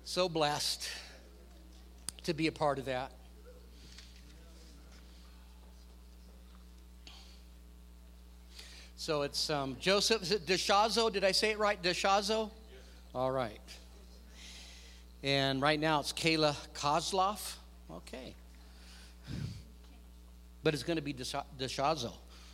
So blessed to be a part of that. So it's Joseph, is it Deshazo? Did I say it right? Deshazo? All right. And right now it's Kayla Kozlov. Okay. But it's going to be Deshazo.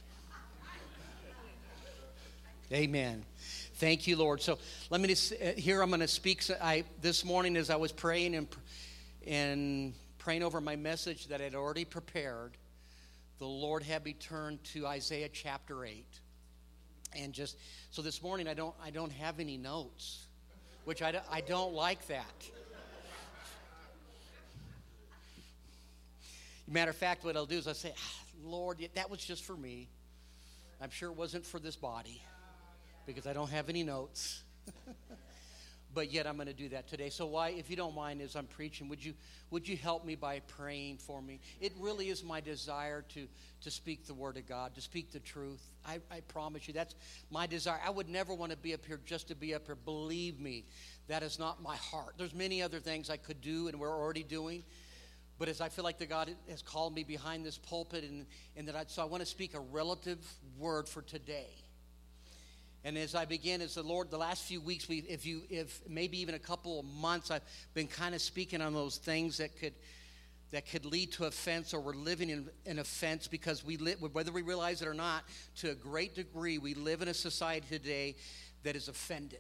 Amen. Thank you, Lord. So let me just, here I'm going to speak. This morning as I was praying and praying over my message that I'd already prepared, the Lord had me turn to Isaiah chapter 8. And just, so this morning I don't have any notes, which I don't like that. Matter of fact, what I'll do is I'll say, Lord, that was just for me. I'm sure it wasn't for this body because I don't have any notes. But yet I'm going to do that today. So why, if you don't mind, as I'm preaching, would you help me by praying for me? It really is my desire to speak the word of God, to speak the truth. I promise you, that's my desire. I would never want to be up here just to be up here. Believe me, that is not my heart. There's many other things I could do and we're already doing. But as I feel like God has called me behind this pulpit, so I want to speak a relative word for today. And as I begin, as the Lord, the last few weeks, if maybe even a couple of months, I've been kind of speaking on those things that could lead to offense, or we're living in offense because we live, whether we realize it or not, to a great degree, we live in a society today that is offended.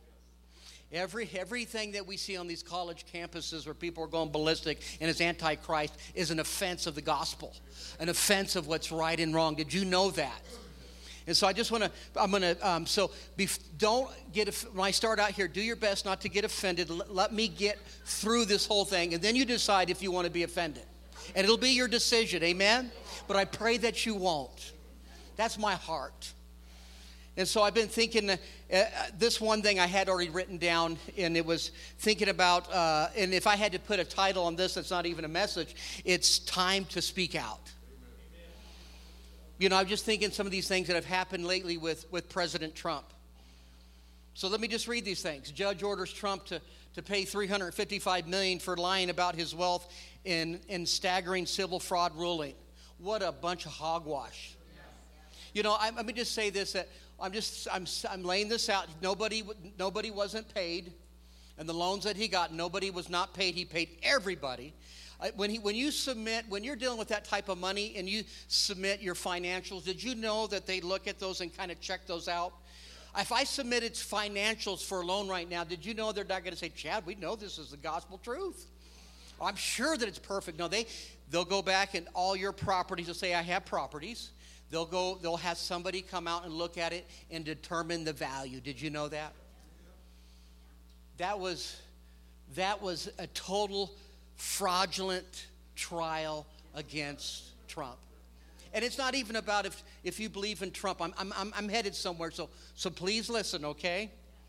Everything that we see on these college campuses where people are going ballistic and is anti-Christ is an offense of the gospel, an offense of what's right and wrong. Did you know that? And so I just want to, don't get, when I start out here, do your best not to get offended. Let me get through this whole thing, and then you decide if you want to be offended. And it'll be your decision, amen? But I pray that you won't. That's my heart. And so I've been thinking, this one thing I had already written down, and it was thinking about, and if I had to put a title on this, it's not even a message, it's time to speak out. You know, I'm just thinking some of these things that have happened lately with President Trump. So let me just read these things. Judge orders Trump to pay $355 million for lying about his wealth in staggering civil fraud ruling. What a bunch of hogwash. You know, let me just say this, that I'm laying this out. Nobody wasn't paid, and the loans that he got, nobody was not paid. He paid everybody. When you're dealing with that type of money and you submit your financials, did you know that they look at those and kind of check those out? If I submitted financials for a loan right now, did you know they're not going to say, Chad, we know this is the gospel truth. I'm sure that it's perfect. No, they'll go back and all your properties will say, I have properties. They'll have somebody come out and look at it and determine the value. Did you know that? That was a total fraudulent trial against Trump. And it's not even about if you believe in Trump. I'm headed somewhere, so please listen, okay?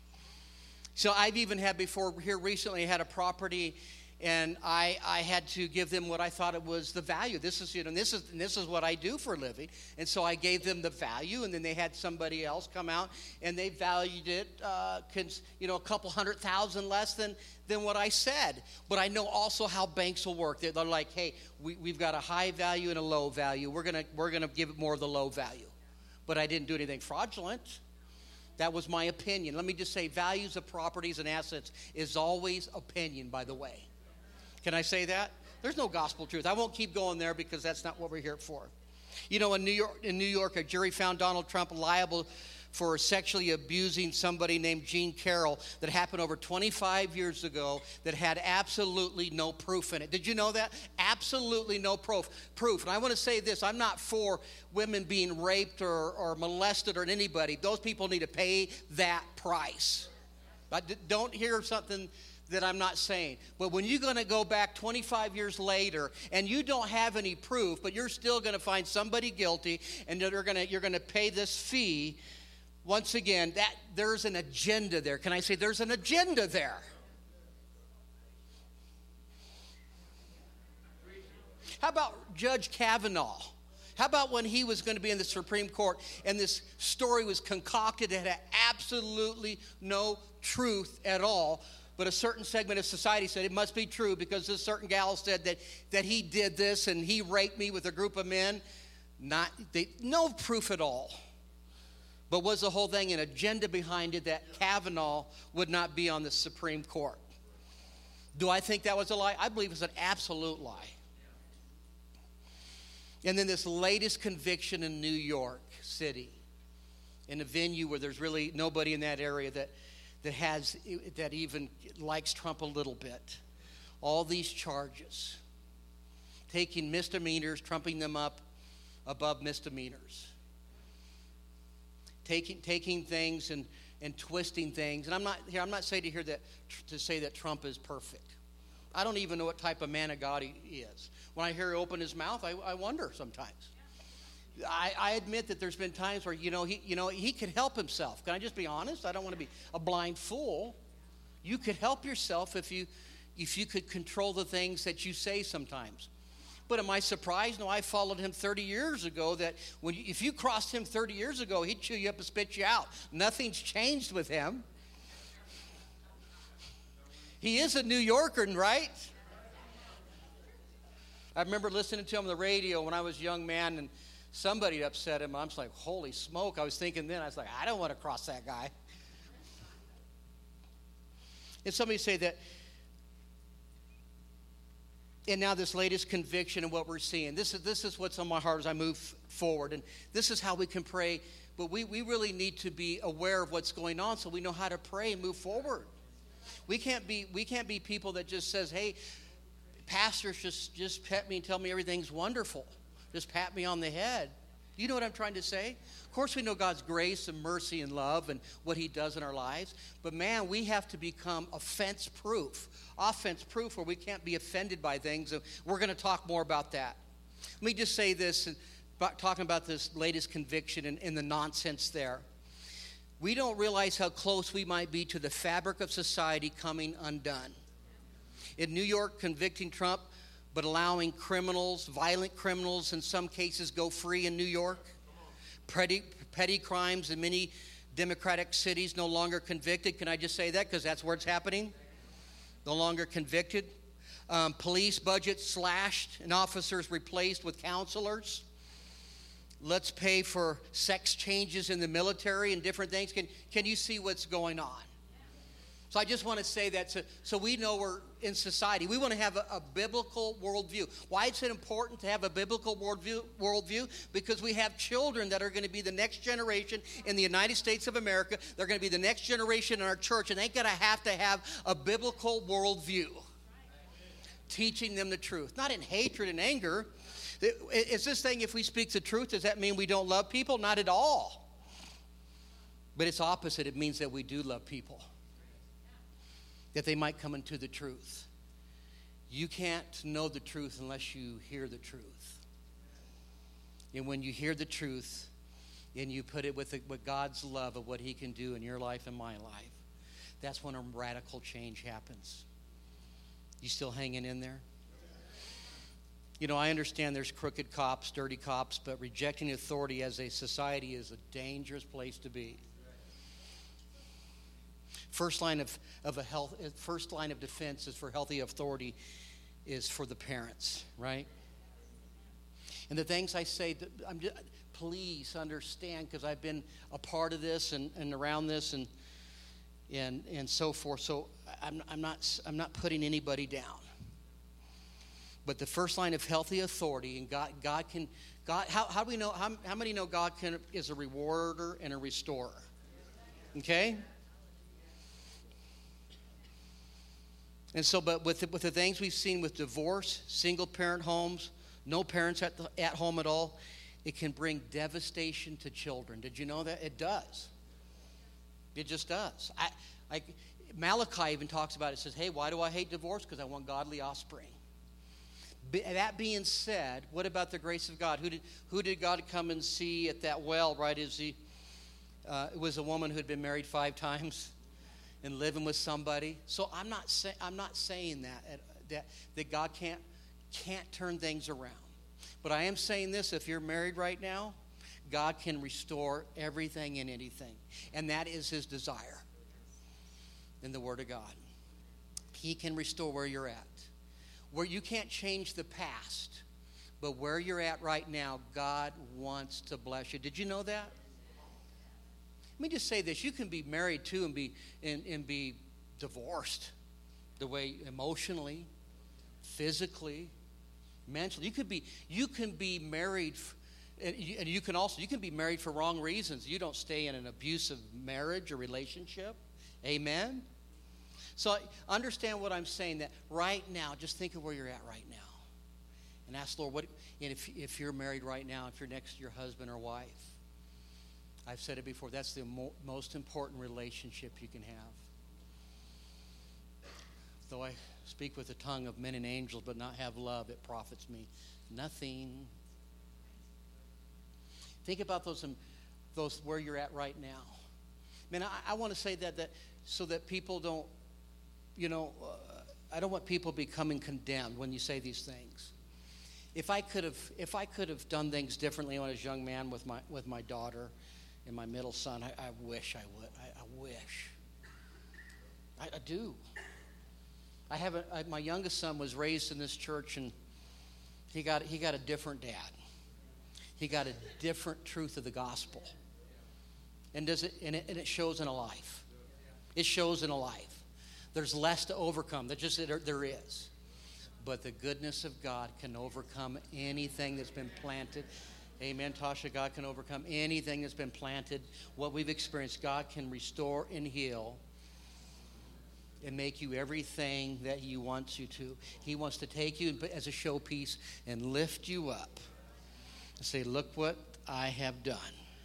So I've even had before here recently, I had a property, and I had to give them what I thought it was the value. This is what I do for a living. And so I gave them the value, and then they had somebody else come out, and they valued it, a couple $100,000 less than what I said. But I know also how banks will work. They're like, hey, we've got a high value and a low value. We're gonna give it more of the low value. But I didn't do anything fraudulent. That was my opinion. Let me just say, values of properties and assets is always opinion, by the way. Can I say that? There's no gospel truth. I won't keep going there because that's not what we're here for. You know, in New York, a jury found Donald Trump liable for sexually abusing somebody named Jean Carroll that happened over 25 years ago that had absolutely no proof in it. Did you know that? Absolutely no proof. And I want to say this. I'm not for women being raped or molested or anybody. Those people need to pay that price. Don't hear something that I'm not saying. But when you're going to go back 25 years later and you don't have any proof, but you're still going to find somebody guilty and you're going to pay this fee, once again, that there's an agenda there. Can I say there's an agenda there? How about Judge Kavanaugh? How about when he was going to be in the Supreme Court and this story was concocted that had absolutely no truth at all? But a certain segment of society said it must be true because this certain gal said that he did this and he raped me with a group of men. No proof at all. But was the whole thing an agenda behind it that Kavanaugh would not be on the Supreme Court? Do I think that was a lie? I believe it's an absolute lie. And then this latest conviction in New York City, in a venue where there's really nobody in that area that even likes Trump a little bit. All these charges, taking misdemeanors, trumping them up above misdemeanors, taking things and twisting things. And I'm not saying to say that Trump is perfect. I don't even know what type of man of God he is. When I hear him open his mouth, I wonder sometimes. I admit that there's been times where he could help himself. Can I just be honest? I don't want to be a blind fool. You could help yourself if you could control the things that you say sometimes. But am I surprised? No, I followed him 30 years ago. That if you crossed him 30 years ago, he'd chew you up and spit you out. Nothing's changed with him. He is a New Yorker, right? I remember listening to him on the radio when I was a young man, and somebody upset him. I'm just like, holy smoke. I was thinking then, I was like, I don't want to cross that guy. And somebody say that, and now this latest conviction and what we're seeing, this is what's on my heart as I move forward. And this is how we can pray. But we really need to be aware of what's going on so we know how to pray and move forward. We can't be people that just says, hey, pastors just pet me and tell me everything's wonderful. Just pat me on the head. You know what I'm trying to say? Of course we know God's grace and mercy and love and what he does in our lives. But man, we have to become offense-proof where we can't be offended by things. And we're going to talk more about that. Let me just say this, talking about this latest conviction and the nonsense there. We don't realize how close we might be to the fabric of society coming undone. In New York, convicting Trump, but allowing criminals, violent criminals in some cases, go free in New York. Petty crimes in many Democratic cities no longer convicted. Can I just say that? Because that's where it's happening. No longer convicted. Police budgets slashed and officers replaced with counselors. Let's pay for sex changes in the military and different things. Can you see what's going on? So I just want to say that so we know we're in society. We want to have a biblical worldview. Why is it important to have a biblical worldview? Because we have children that are going to be the next generation in the United States of America. They're going to be the next generation in our church, and they're going to have a biblical worldview. Teaching them the truth. Not in hatred and anger. Is this thing, if we speak the truth, does that mean we don't love people? Not at all. But it's opposite. It means that we do love people. That they might come into the truth. You can't know the truth unless you hear the truth. And when you hear the truth and you put it with God's love of what he can do in your life and my life, that's when a radical change happens. You still hanging in there? You know, I understand there's crooked cops, dirty cops, but rejecting authority as a society is a dangerous place to be. First line of defense is for healthy authority is for the parents, right? And the things I say, please understand, because I've been a part of this and around this and so forth. So I'm not putting anybody down. But the first line of healthy authority, and God can, how do we know, how many know God is a rewarder and a restorer? Okay? And so, but with the things we've seen with divorce, single parent homes, no parents at home at all, it can bring devastation to children. Did you know that? It does. It just does. Malachi even talks about it. It says, hey, why do I hate divorce? Because I want godly offspring. That being said, what about the grace of God? Who did God come and see at that well, right? It was a woman who had been married 5 times and living with somebody. So I'm not saying that God can't turn things around. But I am saying this: if you're married right now, God can restore everything and anything, and that is his desire in the Word of God. He can restore where you're at. Where you can't change the past, but where you're at right now, God wants to bless you. Did you know that? Let me just say this. You can be married too and be divorced. The way emotionally, physically, mentally. You can be married, and you can be married for wrong reasons. You don't stay in an abusive marriage or relationship. Amen? So understand what I'm saying, that right now, just think of where you're at right now. And ask, Lord, and if you're married right now, if you're next to your husband or wife, I've said it before, that's the most important relationship you can have. Though I speak with the tongue of men and angels, but not have love, it profits me nothing. Think about those where you're at right now. Man, I want to say that so that people don't, I don't want people becoming condemned when you say these things. If I could have done things differently when I was a young man with my daughter and my middle son, I wish I would. I wish. I do. My youngest son was raised in this church, and he got a different dad. He got a different truth of the gospel, and it shows in a life. It shows in a life. There's less to overcome. There is, but the goodness of God can overcome anything that's been planted. Amen, Tasha. God can overcome anything that's been planted. What we've experienced, God can restore and heal and make you everything that He wants you to. He wants to take you as a showpiece and lift you up and say, look what I have done.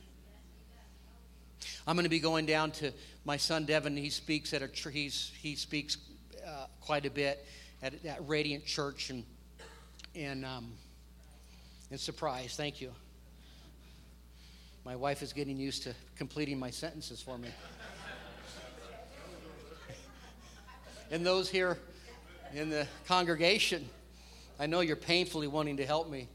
I'm going to be going down to my son Devin. He speaks at he speaks quite a bit at Radiant Church in Surprise. Thank you. My wife is getting used to completing my sentences for me. And those here in the congregation, I know you're painfully wanting to help me.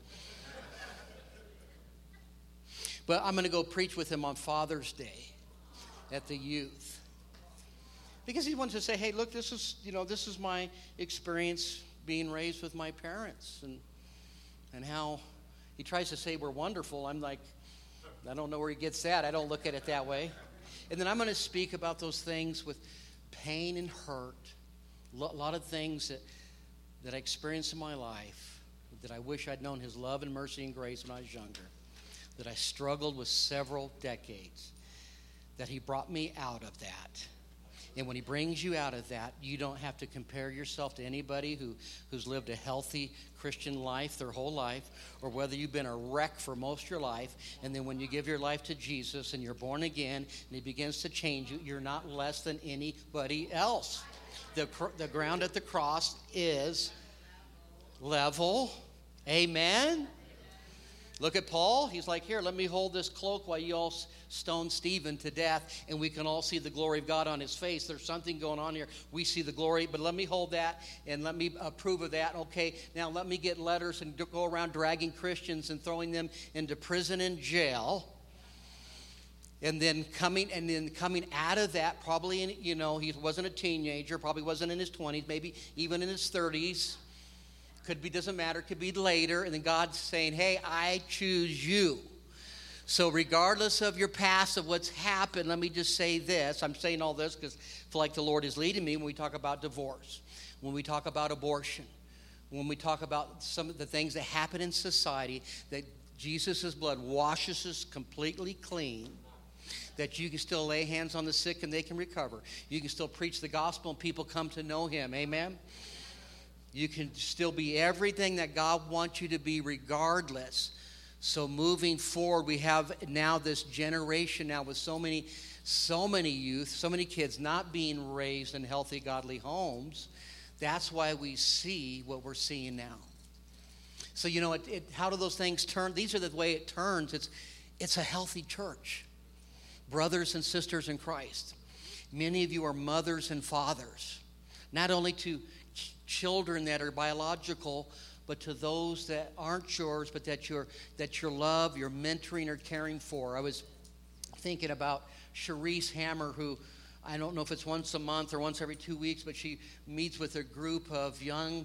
But I'm going to go preach with him on Father's Day at the youth. Because he wants to say, hey, look, this is my experience being raised with my parents. And how he tries to say we're wonderful. I'm like, I don't know where he gets that. I don't look at it that way. And then I'm going to speak about those things with pain and hurt. A lot of things that I experienced in my life that I wish I'd known His love and mercy and grace when I was younger, that I struggled with several decades, that He brought me out of that. And when He brings you out of that, you don't have to compare yourself to anybody who's lived a healthy Christian life their whole life, or whether you've been a wreck for most of your life, and then when you give your life to Jesus and you're born again and He begins to change you, you're not less than anybody else. The ground at the cross is level. Amen? Look at Paul. He's like, here, let me hold this cloak while you all stone Stephen to death, and we can all see the glory of God on his face. There's something going on here. We see the glory, but let me hold that, and let me approve of that. Okay, now let me get letters and go around dragging Christians and throwing them into prison and jail. And then coming out of that, probably, he wasn't a teenager, probably wasn't in his 20s, maybe even in his 30s. Could be, doesn't matter, could be later. And then God's saying, hey, I choose you. So regardless of your past, of what's happened, let me just say this. I'm saying all this because I feel like the Lord is leading me when we talk about divorce, when we talk about abortion, when we talk about some of the things that happen in society, that Jesus' blood washes us completely clean, that you can still lay hands on the sick and they can recover. You can still preach the gospel and people come to know Him. Amen? You can still be everything that God wants you to be regardless. So moving forward, we have now this generation now with so many youth, so many kids not being raised in healthy, godly homes. That's why we see what we're seeing now. So, how do those things turn? These are the way it turns. It's a healthy church. Brothers and sisters in Christ. Many of you are mothers and fathers, not only to children that are biological, but to those that aren't yours, but that you're love, you're mentoring or caring for. I was thinking about Cherise Hammer, who I don't know if it's once a month or once every 2 weeks, but she meets with a group of young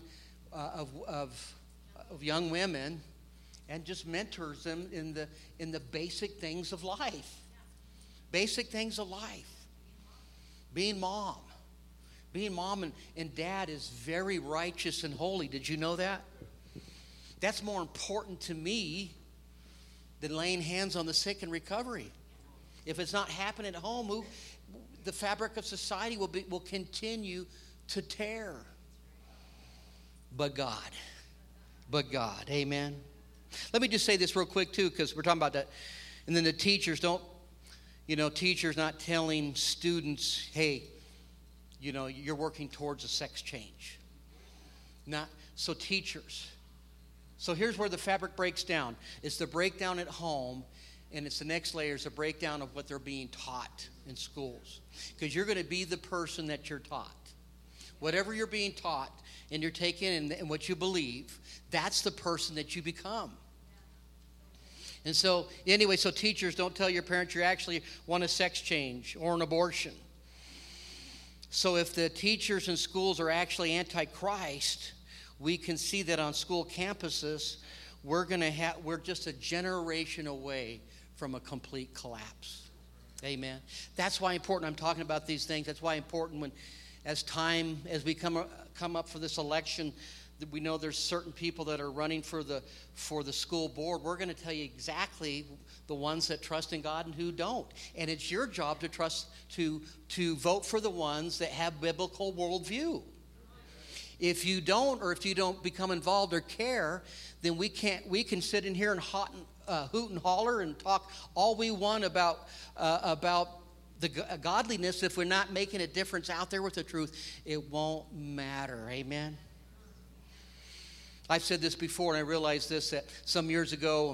young women and just mentors them in the basic things of life. Basic things of life. Being mom. Being mom and dad is very righteous and holy. Did you know that? That's more important to me than laying hands on the sick and recovery. If it's not happening at home, the fabric of society will continue to tear. But God. Amen. Let me just say this real quick too, because we're talking about that. And then the teachers teachers not telling students, hey, you're working towards a sex change. So teachers. So here's where the fabric breaks down. It's the breakdown at home, and it's the next layer is the breakdown of what they're being taught in schools. Because you're going to be the person that you're taught. Whatever you're being taught and you're taking and what you believe, that's the person that you become. And so, anyway, so teachers, don't tell your parents you actually want a sex change or an abortion. So if the teachers in schools are actually anti-Christ, we can see that on school campuses, we're just a generation away from a complete collapse. Amen. That's why important I'm talking about these things. That's why important as we come up for this election, we know there's certain people that are running for the school board. We're going to tell you exactly the ones that trust in God and who don't. And it's your job to vote for the ones that have biblical worldview. If you don't become involved or care, then we can sit in here and hoot and holler and talk all we want about the godliness. If we're not making a difference out there with the truth, it won't matter. Amen. I've said this before, and I realized this, that some years ago,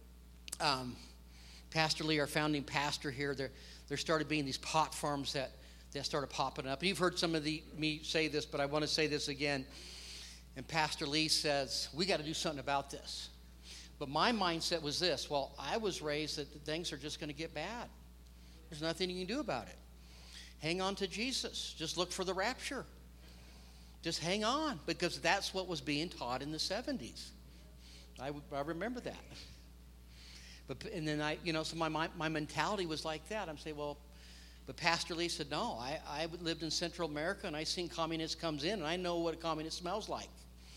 Pastor Lee, our founding pastor here, there started being these pot farms that started popping up. And you've heard some of me say this, but I want to say this again. And Pastor Lee says, we got to do something about this. But my mindset was this: well, I was raised that things are just going to get bad. There's nothing you can do about it. Hang on to Jesus. Just look for the rapture. Just hang on, because that's what was being taught in the 70s. I remember that. And then so my mentality was like that. I'm saying, well, but Pastor Lee said, no, I lived in Central America, and I seen communists comes in, and I know what a communist smells like.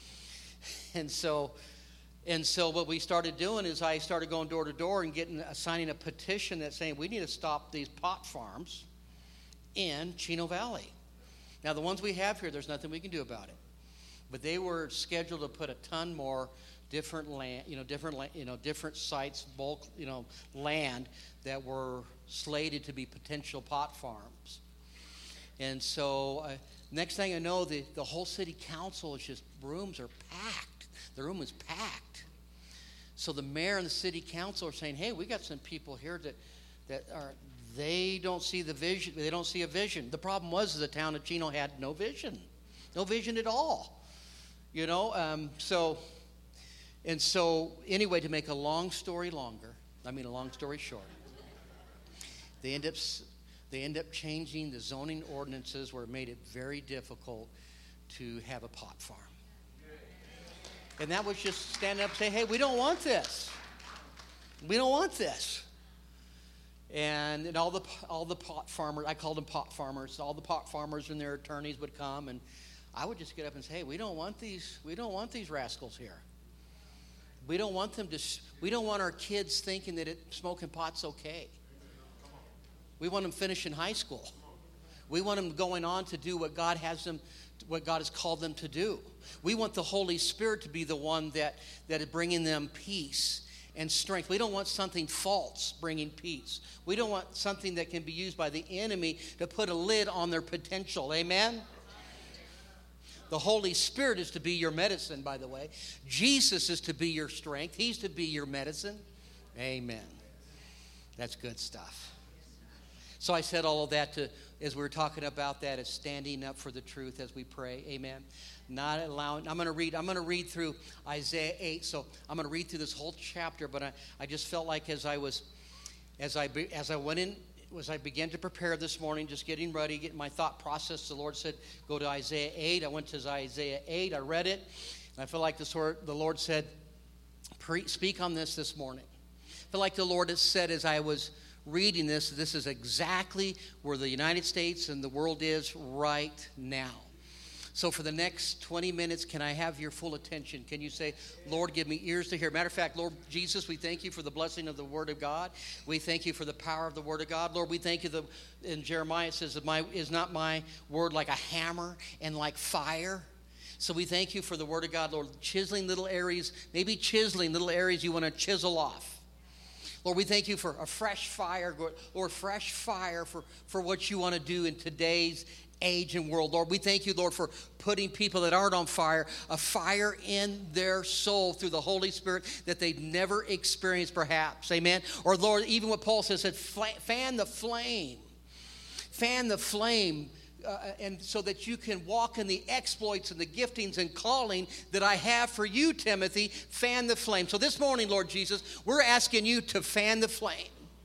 And so what we started doing is I started going door to door and signing a petition that's saying we need to stop these pot farms in Chino Valley. Now, the ones we have here, there's nothing we can do about it. But they were scheduled to put a ton more different sites, bulk, land that were slated to be potential pot farms. And so, next thing I know, the whole city council is just, rooms are packed. The room is packed. So the mayor and the city council are saying, hey, we got some people here that are, they don't see the vision. They don't see a vision. The problem was the town of Chino had no vision at all. So anyway, to make a long story short, they end up changing the zoning ordinances where it made it very difficult to have a pot farm. And that was just stand up and say, hey, we don't want this. We don't want this. And all the pot farmers, I called them pot farmers, all the pot farmers and their attorneys would come, and I would just get up and say, hey, we don't want these rascals here. We don't want our kids thinking that smoking pot's okay. We want them finishing high school. We want them going on to do what God has called them to do. We want the Holy Spirit to be the one that is bringing them peace and strength. We don't want something false bringing peace. We don't want something that can be used by the enemy to put a lid on their potential. Amen? The Holy Spirit is to be your medicine, by the way. Jesus is to be your strength. He's to be your medicine. Amen. That's good stuff. So I said all of that as we were talking about that, as standing up for the truth as we pray. Amen. Not allowing. I'm going to read through Isaiah 8. So I'm going to read through this whole chapter. But I just felt like as I went in as I began to prepare this morning, just getting ready, getting my thought process, the Lord said, go to Isaiah 8. I went to Isaiah 8. I read it. And I feel like the Lord said, speak on this morning. I feel like the Lord has said as I was reading this is exactly where the United States and the world is right now. So for the next 20 minutes, can I have your full attention? Can you say, Lord, give me ears to hear? Matter of fact, Lord Jesus, we thank you for the blessing of the Word of God. We thank you for the power of the Word of God. Lord, we thank you in Jeremiah it says, is not my word like a hammer and like fire? So we thank you for the Word of God, Lord, chiseling little areas, maybe chiseling little areas you want to chisel off. Lord, we thank you for a fresh fire, Lord, fresh fire for what you want to do in today's age and world. Lord, we thank you, Lord, for putting people that aren't on fire, a fire in their soul through the Holy Spirit that they've never experienced perhaps. Amen. Or Lord, even what Paul says, fan the flame. Fan the flame. And so that you can walk in the exploits and the giftings and calling that I have for you, Timothy. Fan the flame. So this morning, Lord Jesus, we're asking you to fan the flame.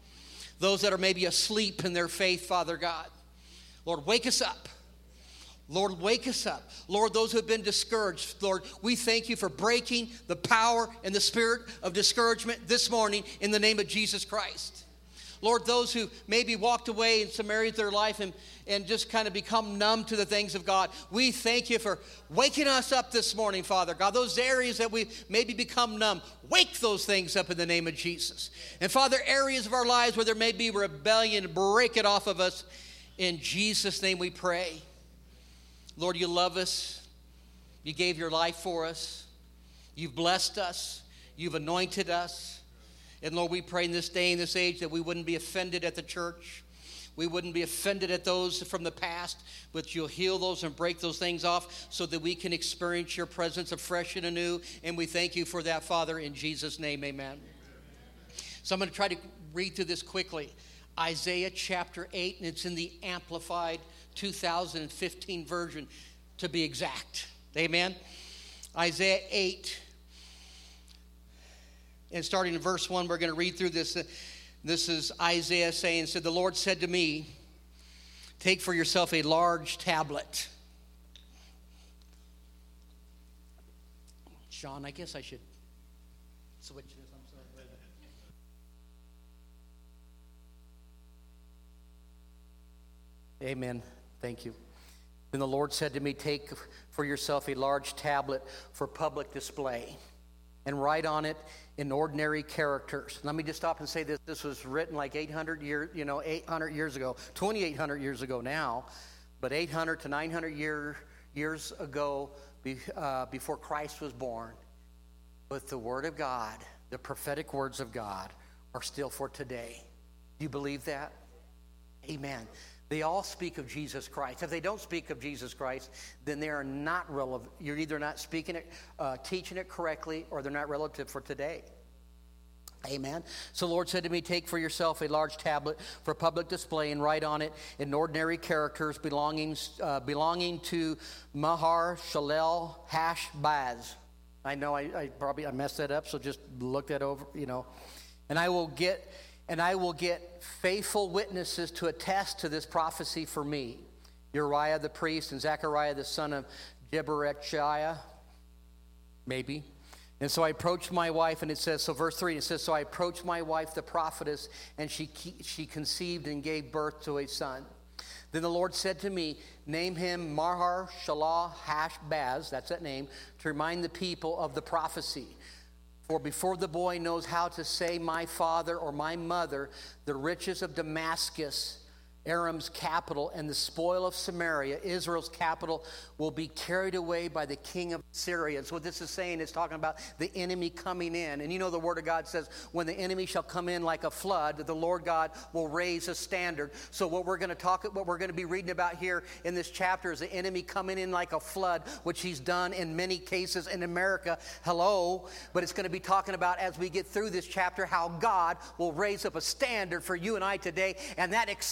Those that are maybe asleep in their faith, Father God. Lord, wake us up. Lord, wake us up. Lord, those who have been discouraged, Lord, we thank you for breaking the power and the spirit of discouragement this morning in the name of Jesus Christ. Lord, those who maybe walked away in some areas of their life and just kind of become numb to the things of God, we thank you for waking us up this morning, Father God. Those areas that we maybe become numb, wake those things up in the name of Jesus. And Father, areas of our lives where there may be rebellion, break it off of us. In Jesus' name we pray. Lord, you love us. You gave your life for us. You've blessed us. You've anointed us. And Lord, we pray in this day and this age that we wouldn't be offended at the church. We wouldn't be offended at those from the past, but you'll heal those and break those things off so that we can experience your presence afresh and anew. And we thank you for that, Father, in Jesus' name, amen. So I'm going to try to read through this quickly. Isaiah chapter 8, and it's in the Amplified 2015 version to be exact. Amen. Isaiah 8. And starting in verse 1, we're going to read through this. This is Isaiah saying, the Lord said to me, take for yourself a large tablet. Sean, I guess I should switch this. I'm sorry. Amen. Thank you. Then the Lord said to me, take for yourself a large tablet for public display and write on it in ordinary characters. Let me just stop and say this. This was written like 800 years ago, 2,800 years ago now, but 800 to 900 years ago before Christ was born. But the Word of God, the prophetic words of God, are still for today. Do you believe that? Amen. They all speak of Jesus Christ. If they don't speak of Jesus Christ, then they are not relevant. You're either not speaking it, teaching it correctly, or they're not relative for today. Amen. So the Lord said to me, take for yourself a large tablet for public display and write on it in ordinary characters belonging to Mahar Shalal Hash-Baz. I know I messed that up, so just look that over, And I will get faithful witnesses to attest to this prophecy for me. Uriah the priest and Zechariah the son of Jeberechiah, maybe. And so I approached my wife, and it says, so verse 3, it says, so I approached my wife the prophetess, and she conceived and gave birth to a son. Then the Lord said to me, name him Mahar Shalal Hash-Baz, that's that name, to remind the people of the prophecy. For before the boy knows how to say my father or my mother, the riches of Damascus, Aram's capital, and the spoil of Samaria, Israel's capital, will be carried away by the king of Syria. And so what this is saying is talking about the enemy coming in. And the Word of God says, when the enemy shall come in like a flood, the Lord God will raise a standard. So what we're going to be reading about here in this chapter is the enemy coming in like a flood, which he's done in many cases in America. Hello. But it's going to be talking about, as we get through this chapter, how God will raise up a standard for you and I today. And that excites me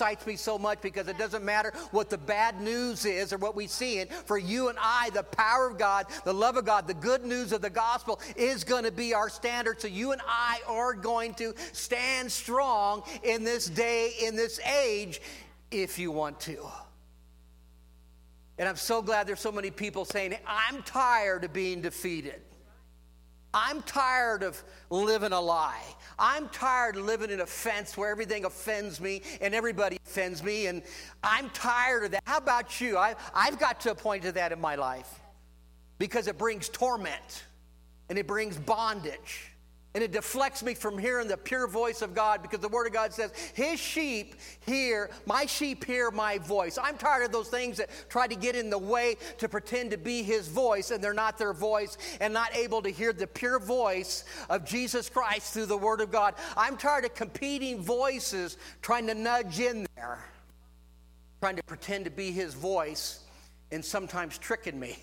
so much because it doesn't matter what the bad news is or what we see in. For you and I, the power of God, the love of God, the good news of the gospel is going to be our standard. So you and I are going to stand strong in this day, in this age, if you want to. And I'm so glad there's so many people saying, I'm tired of being defeated. I'm tired of living a lie. I'm tired of living in offense where everything offends me and everybody offends me, and I'm tired of that. How about you? I've got to a point to that in my life because it brings torment and it brings bondage. And it deflects me from hearing the pure voice of God because the Word of God says, His sheep hear, my sheep hear my voice. I'm tired of those things that try to get in the way to pretend to be His voice, and they're not their voice, and not able to hear the pure voice of Jesus Christ through the Word of God. I'm tired of competing voices trying to nudge in there, trying to pretend to be His voice, and sometimes tricking me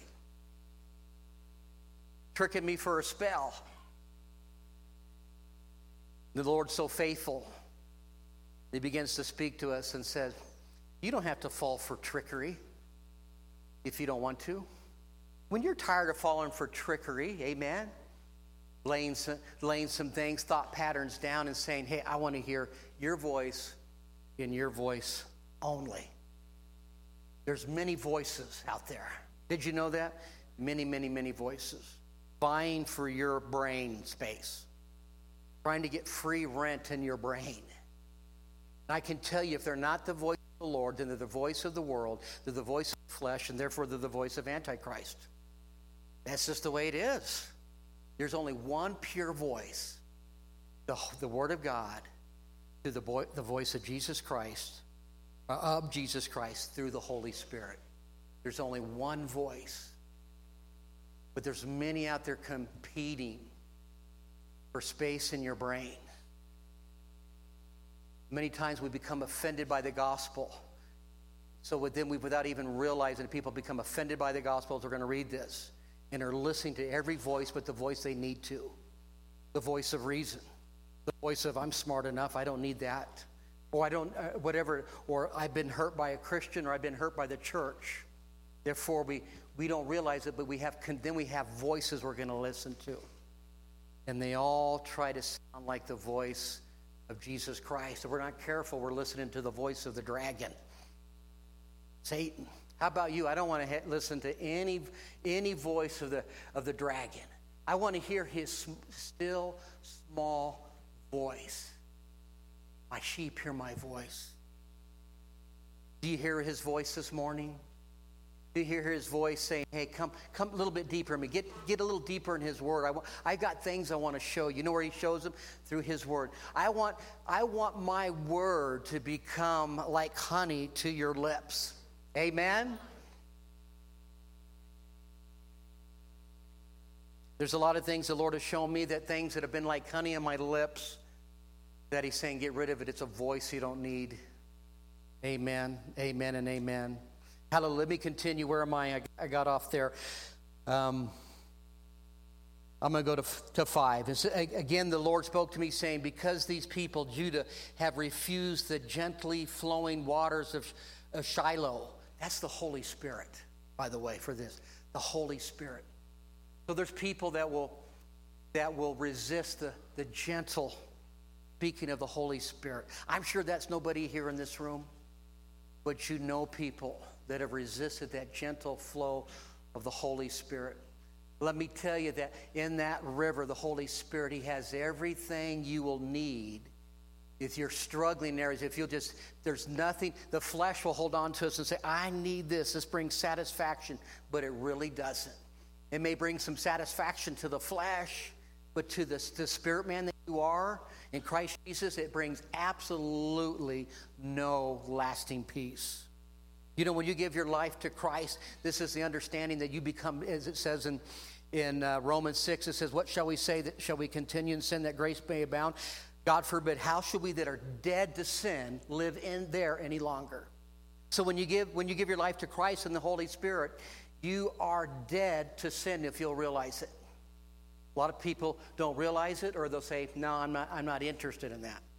for a spell. The Lord's so faithful. He begins to speak to us and says, you don't have to fall for trickery if you don't want to. When you're tired of falling for trickery, amen, laying some things, thought patterns down and saying, hey, I want to hear your voice in your voice only. There's many voices out there. Did you know that? Many, many, many voices vying for your brain space, trying to get free rent in your brain. And I can tell you, if they're not the voice of the Lord, then they're the voice of the world, they're the voice of the flesh, and therefore they're the voice of Antichrist. That's just the way it is. There's only one pure voice, the Word of God, through the voice of Jesus Christ, through the Holy Spirit. There's only one voice. But there's many out there competing for space in your brain. Many times we become offended by the gospel. So without even realizing it, people become offended by the gospel as we're going to read this, and are listening to every voice but the voice they need to. The voice of reason. The voice of, I'm smart enough, I don't need that. Or I don't, whatever, or I've been hurt by a Christian, or I've been hurt by the church. Therefore, we don't realize it, but then we have voices we're going to listen to. And they all try to sound like the voice of Jesus Christ. If we're not careful, we're listening to the voice of the dragon, Satan. How about you? I don't want to listen to any voice of the dragon. I want to hear his still, small voice. My sheep hear my voice. Do you hear his voice this morning? Do you hear his voice saying, hey, come a little bit deeper in me. Get a little deeper in his word. I got things I want to show you. You know where he shows them? Through his word. I want my word to become like honey to your lips. Amen? There's a lot of things the Lord has shown me, that things that have been like honey on my lips, that he's saying, get rid of it. It's a voice you don't need. Amen, amen, and amen. Hallelujah. Let me continue. Where am I? I got off there. I'm going to go to 5. Again, the Lord spoke to me saying, because these people, Judah, have refused the gently flowing waters of Shiloh. That's the Holy Spirit, by the way, for this. The Holy Spirit. So there's people that will resist the gentle speaking of the Holy Spirit. I'm sure that's nobody here in this room, but you know people that have resisted that gentle flow of the Holy Spirit. Let me tell you that in that river, the Holy Spirit, he has everything you will need. If you're struggling there, there's nothing, the flesh will hold on to us and say, I need this. This brings satisfaction, but it really doesn't. It may bring some satisfaction to the flesh, but to the spirit man that you are in Christ Jesus, it brings absolutely no lasting peace. You know, when you give your life to Christ, this is the understanding that you become, as it says in Romans 6, it says, what shall we say? That shall we continue in sin that grace may abound? God forbid. How should we that are dead to sin live in there any longer? So when you give your life to Christ and the Holy Spirit, you are dead to sin, if you'll realize it. A lot of people don't realize it, or they'll say, no, I'm not interested in that.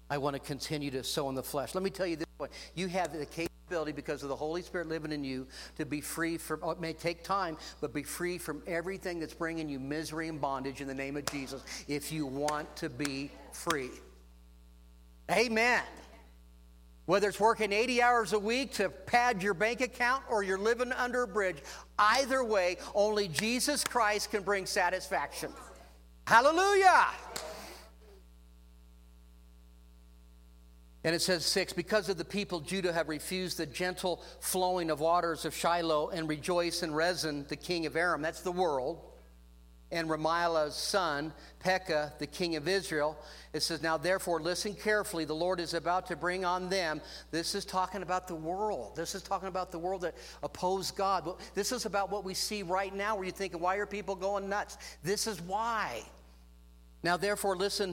I want to continue to sow in the flesh. Let me tell you this way. You have the capability, because of the Holy Spirit living in you, to be free from, it may take time, but be free from everything that's bringing you misery and bondage in the name of Jesus, if you want to be free. Amen. Whether it's working 80 hours a week to pad your bank account or you're living under a bridge, either way, only Jesus Christ can bring satisfaction. Hallelujah. And it says 6, because of the people Judah have refused the gentle flowing of waters of Shiloh and rejoice in Rezin, the king of Aram, that's the world, and Remaliah's son, Pekah, the king of Israel. It says, now therefore listen carefully, the Lord is about to bring on them. This is talking about the world. This is talking about the world that opposed God. This is about what we see right now where you're thinking, why are people going nuts? This is why. Now therefore listen,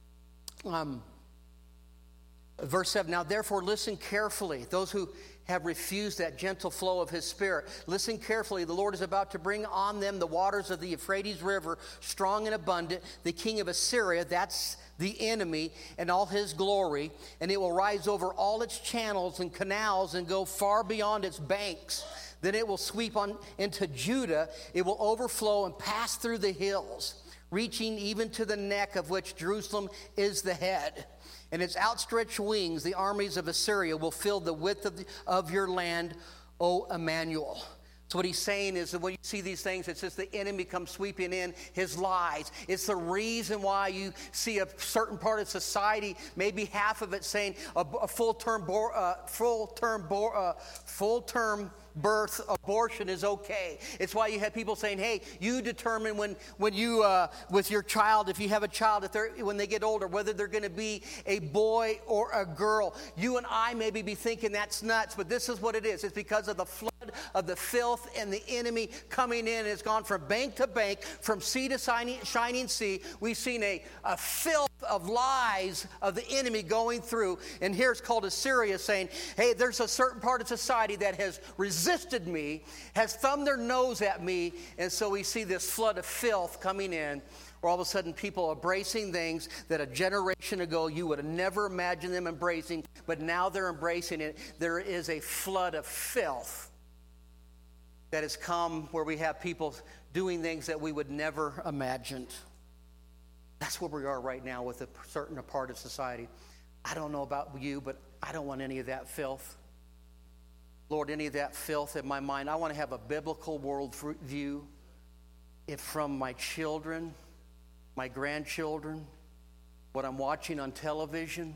verse 7, now therefore listen carefully, those who have refused that gentle flow of his spirit. Listen carefully, the Lord is about to bring on them the waters of the Euphrates River, strong and abundant, the king of Assyria, that's the enemy, and all his glory, and it will rise over all its channels and canals and go far beyond its banks. Then it will sweep on into Judah, it will overflow and pass through the hills, reaching even to the neck of which Jerusalem is the head. And its outstretched wings, the armies of Assyria, will fill the width of your land, O Emmanuel. So what he's saying is that when you see these things, it's just the enemy comes sweeping in his lies. It's the reason why you see a certain part of society, maybe half of it saying a full-term birth abortion is okay. It's why you have people saying, hey, you determine when you with your child, if you have a child, when they get older, whether they're going to be a boy or a girl. You and I maybe be thinking that's nuts, but this is what it is. It's because of the flood of the filth and the enemy coming in. It's gone from bank to bank, from sea to shining sea. We've seen a filth of lies of the enemy going through. And here it's called Assyria, saying, hey, there's a certain part of society that has resisted me, has thumbed their nose at me, and so we see this flood of filth coming in, where all of a sudden people are embracing things that a generation ago you would have never imagined them embracing, but now they're embracing it. There is a flood of filth that has come where we have people doing things that we would never imagined. That's where we are right now with a certain part of society. I don't know about you, but I don't want any of that filth. Lord, any of that filth in my mind. I want to have a biblical world view from my children, my grandchildren, what I'm watching on television,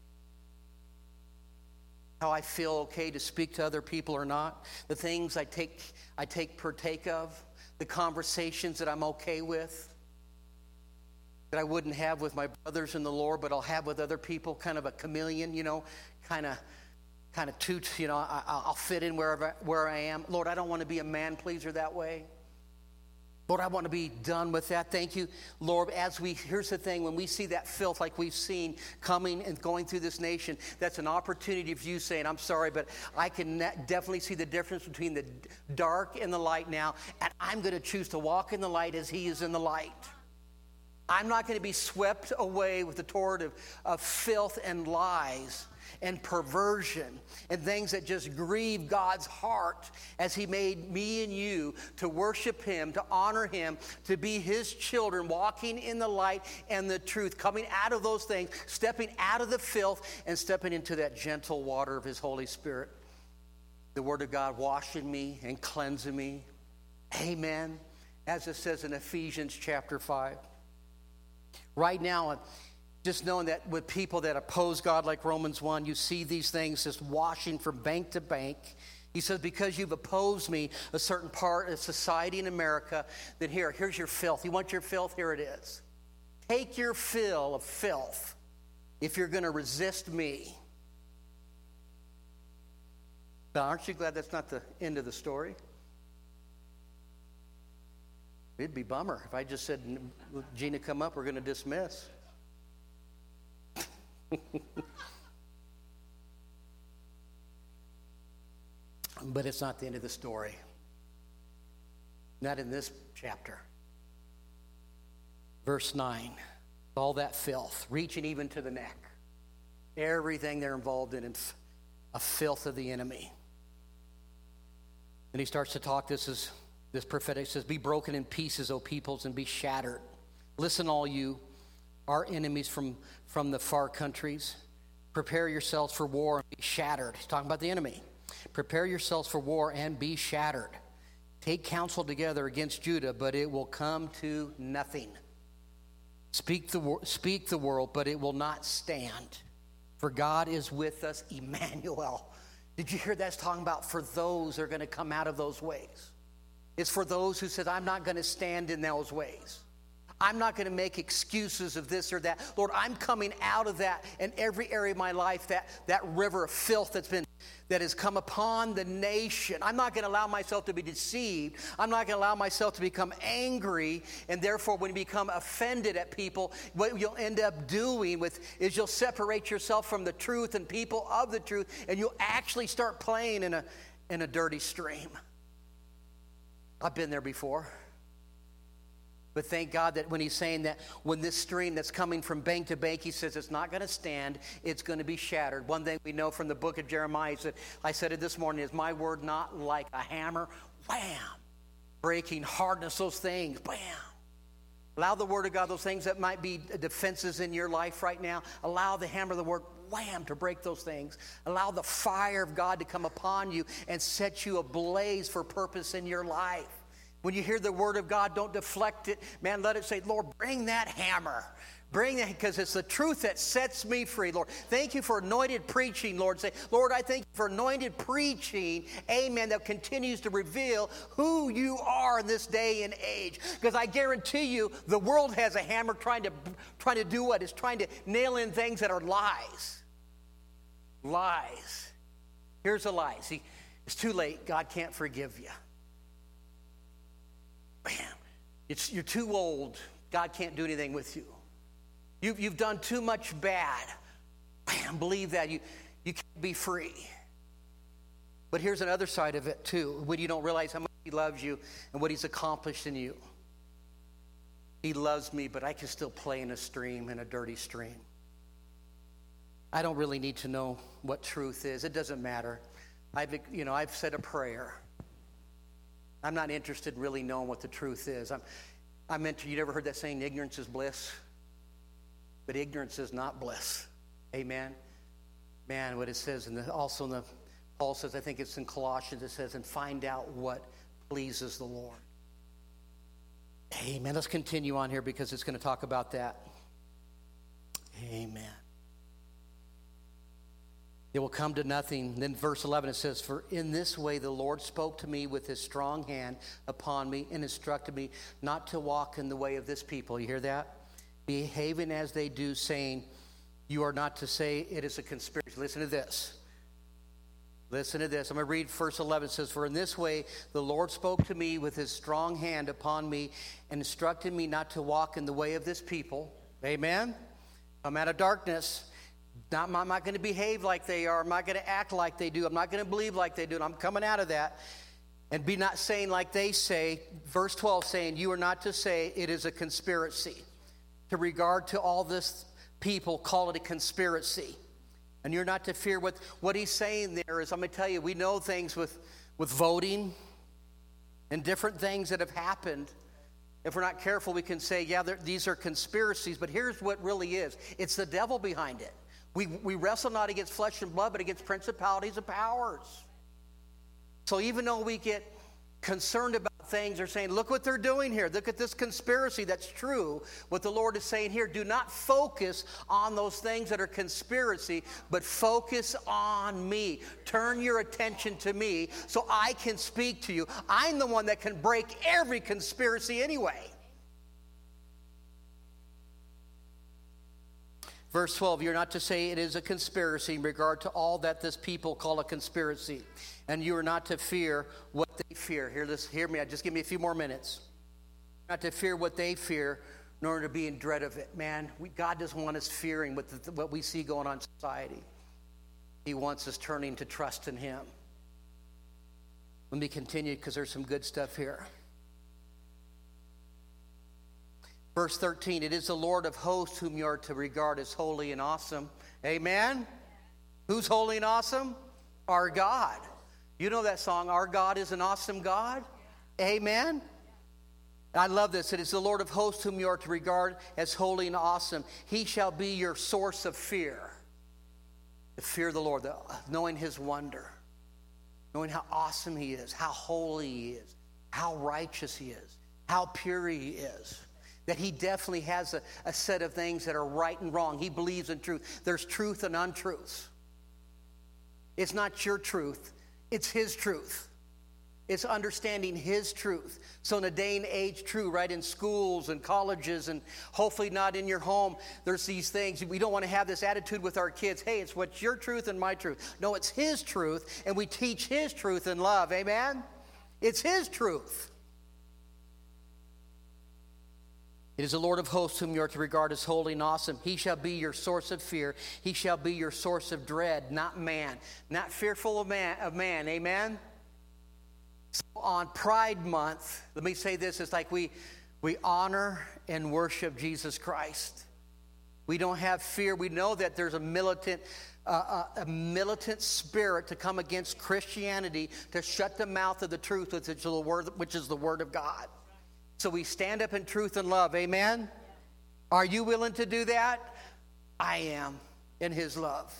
how I feel okay to speak to other people or not, the things I partake of, the conversations that I'm okay with, that I wouldn't have with my brothers in the Lord, but I'll have with other people, kind of a chameleon, kind of toots, I'll fit in where I am. Lord, I don't want to be a man pleaser that way. Lord, I want to be done with that. Thank you, Lord. Here's the thing, when we see that filth like we've seen coming and going through this nation, that's an opportunity for you saying, I'm sorry, but I can definitely see the difference between the dark and the light now, and I'm going to choose to walk in the light as he is in the light. I'm not going to be swept away with the torrent of filth and lies and perversion and things that just grieve God's heart, as he made me and you to worship him, to honor him, to be his children, walking in the light and the truth, coming out of those things, stepping out of the filth and stepping into that gentle water of his Holy Spirit. The word of God washing me and cleansing me. Amen. As it says in Ephesians chapter 5. Right now, just knowing that with people that oppose God like Romans 1, you see these things just washing from bank to bank. He says, because you've opposed me, a certain part of society in America, then here's your filth. You want your filth? Here it is. Take your fill of filth if you're going to resist me. But aren't you glad that's not the end of the story? It'd be a bummer if I just said, Gina, come up, we're going to dismiss. But it's not the end of the story. Not in this chapter. Verse 9. All that filth, reaching even to the neck. Everything they're involved in a filth of the enemy. And he starts to talk, this prophetic says, be broken in pieces, O peoples, and be shattered. Listen, all you, our enemies from the far countries. Prepare yourselves for war and be shattered. He's talking about the enemy. Prepare yourselves for war and be shattered. Take counsel together against Judah, but it will come to nothing. Speak the world, but it will not stand. For God is with us, Emmanuel. Did you hear that's talking about for those who are going to come out of those ways? It's for those who said, I'm not going to stand in those ways. I'm not going to make excuses of this or that. Lord, I'm coming out of that in every area of my life, that river of filth that has come upon the nation. I'm not going to allow myself to be deceived. I'm not going to allow myself to become angry. And therefore, when you become offended at people, what you'll end up doing is you'll separate yourself from the truth and people of the truth, and you'll actually start playing in a dirty stream. I've been there before. But thank God that when he's saying that when this stream that's coming from bank to bank, he says it's not going to stand, it's going to be shattered. One thing we know from the book of Jeremiah, I said it this morning, is my word not like a hammer, wham, breaking hardness, those things, bam. Allow the word of God, those things that might be defenses in your life right now, allow the hammer of the word, wham, to break those things. Allow the fire of God to come upon you and set you ablaze for purpose in your life. When you hear the word of God, don't deflect it. Man, let it say, Lord, bring that hammer. Bring that, because it's the truth that sets me free, Lord. Thank you for anointed preaching, Lord. Say, Lord, I thank you for anointed preaching, amen, that continues to reveal who you are in this day and age. Because I guarantee you, the world has a hammer trying to do what? It's trying to nail in things that are lies. Lies. Here's a lie. See, it's too late. God can't forgive you. Bam. You're too old. God can't do anything with you. You've done too much bad. Bam, believe that. You can't be free. But here's another side of it too, when you don't realize how much he loves you and what he's accomplished in you. He loves me, but I can still play in a dirty stream. I don't really need to know what truth is. It doesn't matter. I've said a prayer. I'm not interested in really knowing what the truth is. You never heard that saying, ignorance is bliss? But ignorance is not bliss. Amen? Man, what it says, Paul says, I think it's in Colossians, it says, and find out what pleases the Lord. Amen. Let's continue on here because it's going to talk about that. Amen. It will come to nothing. Then verse 11 it says, for in this way the Lord spoke to me with his strong hand upon me and instructed me not to walk in the way of this people. You hear that? Behaving as they do, saying, you are not to say it is a conspiracy. Listen to this. Listen to this. I'm going to read verse 11. It says, for in this way the Lord spoke to me with his strong hand upon me and instructed me not to walk in the way of this people. Amen? Come out of darkness. I'm not going to behave like they are. I'm not going to act like they do. I'm not going to believe like they do. I'm coming out of that. And be not saying like they say. Verse 12 saying, you are not to say it is a conspiracy. To regard to all this people, call it a conspiracy. And you're not to fear what he's saying there is, I'm going to tell you, we know things with voting and different things that have happened. If we're not careful, we can say, yeah, these are conspiracies. But here's what really is. It's the devil behind it. We wrestle not against flesh and blood, but against principalities and powers. So even though we get concerned about things, they're saying, look what they're doing here. Look at this conspiracy. That's true. What the Lord is saying here, do not focus on those things that are conspiracy, but focus on me. Turn your attention to me so I can speak to you. I'm the one that can break every conspiracy anyway. Verse 12, you're not to say it is a conspiracy in regard to all that this people call a conspiracy. And you are not to fear what they fear. Hear me, just give me a few more minutes. Not to fear what they fear, nor to be in dread of it. Man, God doesn't want us fearing what we see going on in society. He wants us turning to trust in him. Let me continue because there's some good stuff here. Verse 13, it is the Lord of hosts whom you are to regard as holy and awesome. Amen? Who's holy and awesome? Our God. You know that song, Our God is an Awesome God? Amen? I love this. It is the Lord of hosts whom you are to regard as holy and awesome. He shall be your source of fear. The fear of the Lord, knowing his wonder, knowing how awesome he is, how holy he is, how righteous he is, how pure he is. That he definitely has a set of things that are right and wrong. He believes in truth. There's truth and untruths. It's not your truth. It's his truth. It's understanding his truth. So in a day and age, true, right, in schools and colleges and hopefully not in your home, there's these things. We don't want to have this attitude with our kids. Hey, it's what's your truth and my truth. No, it's his truth, and we teach his truth in love. Amen? It's his truth. It is the Lord of hosts whom you are to regard as holy and awesome. He shall be your source of fear. He shall be your source of dread, not man. Not fearful of man. Amen? So on Pride Month, let me say this. It's like we honor and worship Jesus Christ. We don't have fear. We know that there's a militant spirit to come against Christianity to shut the mouth of the truth, which is the Word of God. So we stand up in truth and love. Amen? Are you willing to do that? I am, in his love.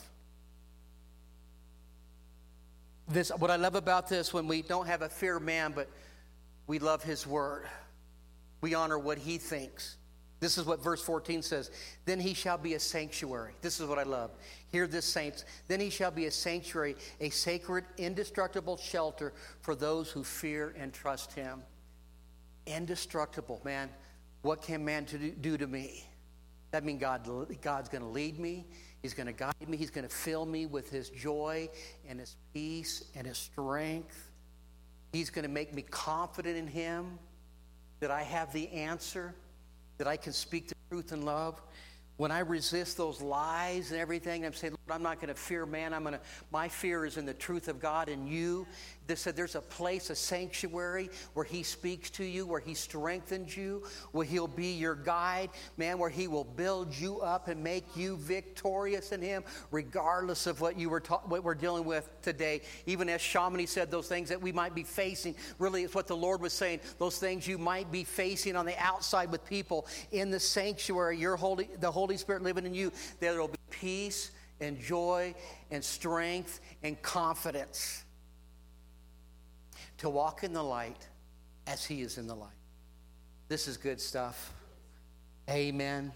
What I love about this, when we don't have a fear of man, but we love his word. We honor what he thinks. This is what verse 14 says. Then he shall be a sanctuary. This is what I love. Hear this, saints. Then he shall be a sanctuary, a sacred, indestructible shelter for those who fear and trust him. Indestructible, man. What can man do to me? That means God's going to lead me. He's going to guide me. He's going to fill me with his joy and his peace and his strength. He's going to make me confident in him, that I have the answer, that I can speak the truth in love. When I resist those lies and everything, I'm saying, Lord, I'm not going to fear man. My fear is in the truth of God and you. They said there's a place, a sanctuary, where he speaks to you, where he strengthens you, where he'll be your guide, man, where he will build you up and make you victorious in him, regardless of what we're dealing with today. Even as Shamini said, those things that we might be facing, really it's what the Lord was saying, those things you might be facing on the outside with people. In the sanctuary, the Holy Spirit living in you, there will be peace and joy and strength and confidence to walk in the light as he is in the light. This is good stuff. Amen.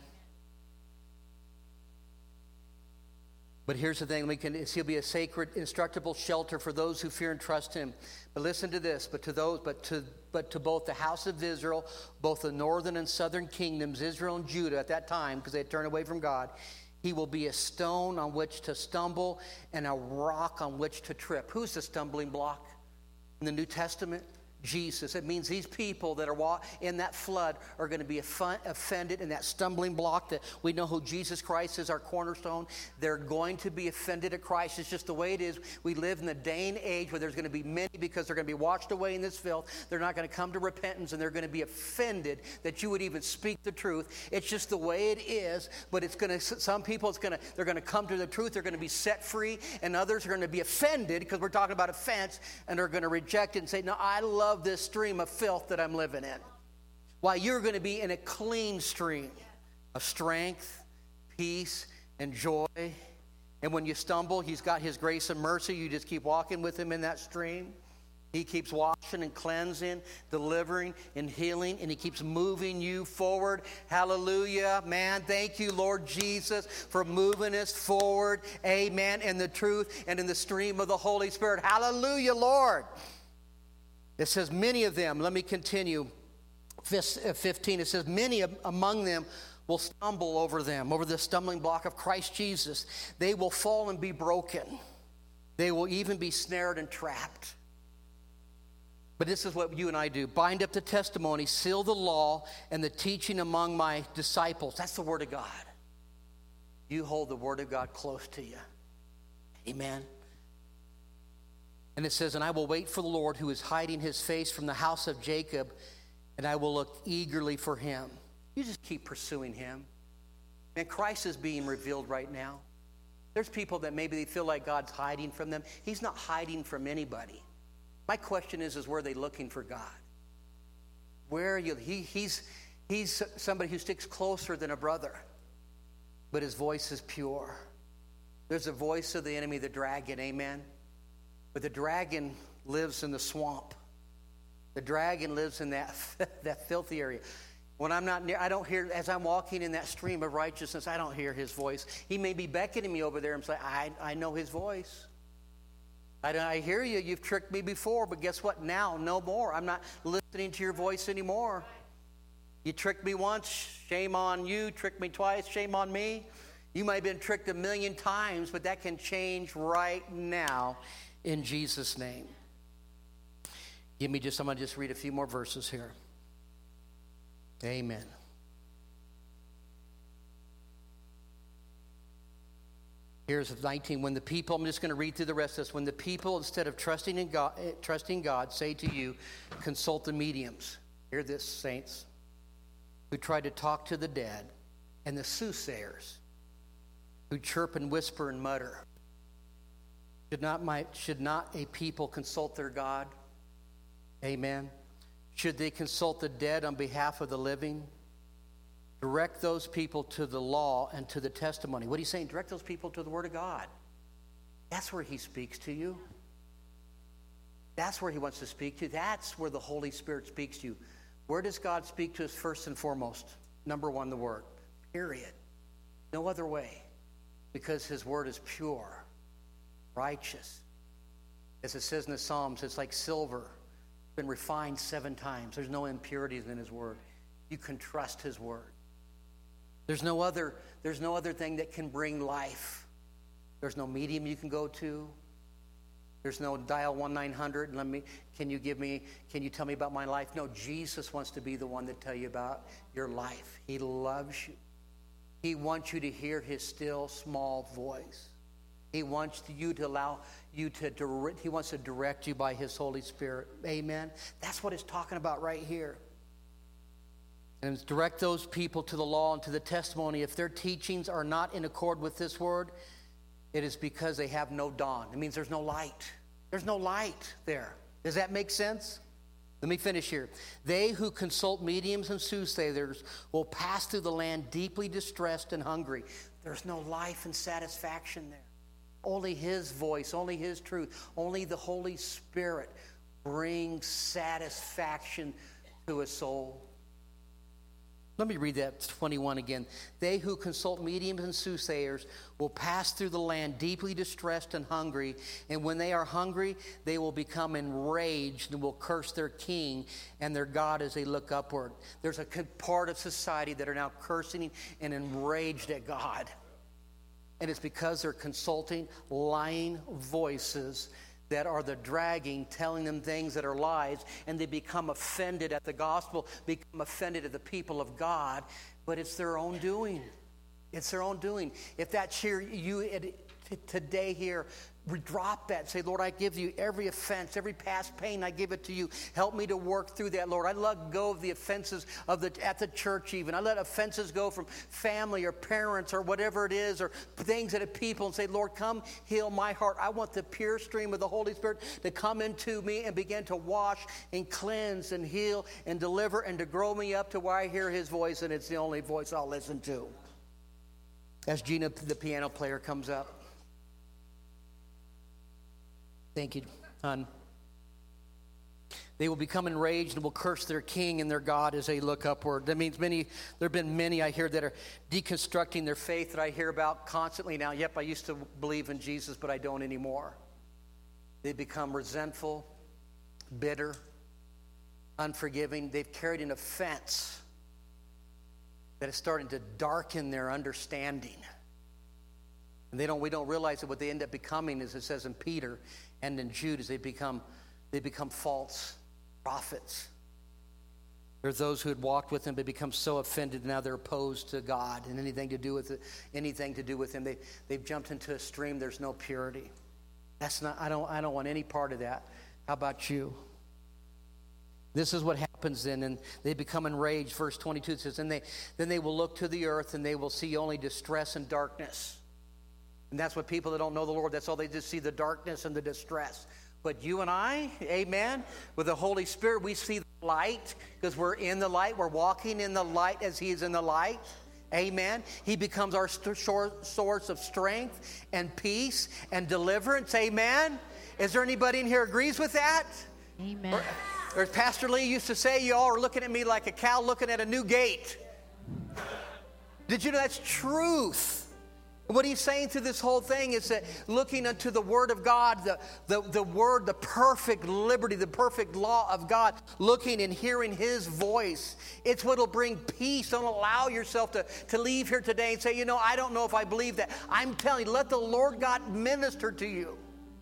But here's the thing, he'll be a sacred, indestructible shelter for those who fear and trust him. But listen to this, but to both the house of Israel, both the northern and southern kingdoms, Israel and Judah at that time, because they had turned away from God, he will be a stone on which to stumble and a rock on which to trip. Who's the stumbling block in the New Testament? Jesus. It means these people that are in that flood are going to be offended in that stumbling block, that we know who Jesus Christ is, our cornerstone. They're going to be offended at Christ. It's just the way it is. We live in the day and age where there's going to be many, because they're going to be washed away in this filth. They're not going to come to repentance, and they're going to be offended that you would even speak the truth. It's just the way it is. But some people, they're going to come to the truth. They're going to be set free, and others are going to be offended, because we're talking about offense, and they're going to reject it and say, no, I love this stream of filth that I'm living in. While you're going to be in a clean stream of strength, peace, and joy. And when you stumble, he's got his grace and mercy. You just keep walking with him in that stream. He keeps washing and cleansing, delivering and healing, and he keeps moving you forward. Hallelujah. Man, thank you, Lord Jesus, for moving us forward. Amen. In the truth and in the stream of the Holy Spirit. Hallelujah, Lord. It says, many of them, let me continue, 15, it says, many among them will stumble over the stumbling block of Christ Jesus. They will fall and be broken. They will even be snared and trapped. But this is what you and I do. Bind up the testimony, seal the law, and the teaching among my disciples. That's the Word of God. You hold the Word of God close to you. Amen. And it says, and I will wait for the Lord, who is hiding his face from the house of Jacob, and I will look eagerly for him. you just keep pursuing him. And Christ is being revealed right now. There's people that maybe they feel like God's hiding from them. He's not hiding from anybody. My question is where are they looking for God? Where are you? He's somebody who sticks closer than a brother, but his voice is pure. There's a voice of the enemy, the dragon, amen? But the dragon lives in the swamp. The dragon lives in that filthy area. When I'm not near, I don't hear, as I'm walking in that stream of righteousness, I don't hear his voice. He may be beckoning me over there and say, I know his voice. I hear you. You've tricked me before, but guess what? Now, no more. I'm not listening to your voice anymore. You tricked me once, shame on you. Tricked me twice, shame on me. You might have been tricked 1,000,000 times, but that can change right now in Jesus' name. I'm going to just read a few more verses here. Amen. Here's 19. When the people, I'm just going to read through the rest of this. When the people, instead of trusting God, say to you, consult the mediums. Hear this, saints, who try to talk to the dead, and the soothsayers, who chirp and whisper and mutter. Should not a people consult their God? Amen. Should they consult the dead on behalf of the living? Direct those people to the law and to the testimony. What he's saying, direct those people to the Word of God. That's where he speaks to you. That's where he wants to speak to you. That's where the Holy Spirit speaks to you. Where does God speak to us first and foremost? Number one, the Word. Period. No other way. Because his Word is pure, righteous. As it says in the Psalms, it's like silver, been refined 7 times. There's no impurities in his Word. You can trust his Word. There's no other thing that can bring life. There's no medium you can go to. There's no dial 1-900. Can you tell me about my life? No, Jesus wants to be the one that tell you about your life. He loves you. He wants you to hear his still small voice. He wants you to allow you to he wants to direct you by his Holy Spirit. Amen. That's what it's talking about right here. And it's direct those people to the law and to the testimony. If their teachings are not in accord with this word, it is because they have no dawn. It means there's no light. There's no light there. Does that make sense? Let me finish here. They who consult mediums and soothsayers will pass through the land deeply distressed and hungry. There's no life and satisfaction there. Only his voice, only his truth, only the Holy Spirit brings satisfaction to a soul. Let me read that 21 again. They who consult mediums and soothsayers will pass through the land deeply distressed and hungry. And when they are hungry, they will become enraged and will curse their king and their God as they look upward. There's a part of society that are now cursing and enraged at God. And it's because they're consulting lying voices that are the dragging, telling them things that are lies, and they become offended at the gospel, become offended at the people of God, but it's their own doing. It's their own doing. If that's here, today here, drop that. Say, Lord, I give you every offense, every past pain, I give it to you. Help me to work through that, Lord. I let go of the offenses at the church even. I let offenses go from family or parents or whatever it is, or things that are people, and say, Lord, come heal my heart. I want the pure stream of the Holy Spirit to come into me and begin to wash and cleanse and heal and deliver and to grow me up to where I hear his voice, and it's the only voice I'll listen to. As Gina, the piano player, comes up. Thank you, hon. They will become enraged and will curse their king and their God as they look upward. That means there have been many I hear that are deconstructing their faith that I hear about constantly now. Yep, I used to believe in Jesus, but I don't anymore. They become resentful, bitter, unforgiving. They've carried an offense that is starting to darken their understanding. And we don't realize that what they end up becoming, as it says in Peter and in Jude, is they become false prophets. There's those who had walked with him but become so offended now they're opposed to God and anything to do with him. They've jumped into a stream. There's no purity. I don't want any part of that. How about you? This is what happens then, and they become enraged. Verse 22 says, then they will look to the earth, and they will see only distress and darkness. And that's what people that don't know the Lord, that's all they just see, the darkness and the distress. But you and I, amen, with the Holy Spirit, we see the light because we're in the light. We're walking in the light as He is in the light. Amen. He becomes our source of strength and peace and deliverance. Amen. Is there anybody in here agrees with that? Amen. Or as Pastor Lee used to say, you all are looking at me like a cow looking at a new gate. Did you know that's truth? What he's saying through this whole thing is that looking unto the Word of God, the Word, the perfect liberty, the perfect law of God, looking and hearing His voice, it's what will bring peace. Don't allow yourself to leave here today and say, you know, I don't know if I believe that. I'm telling you, let the Lord God minister to you.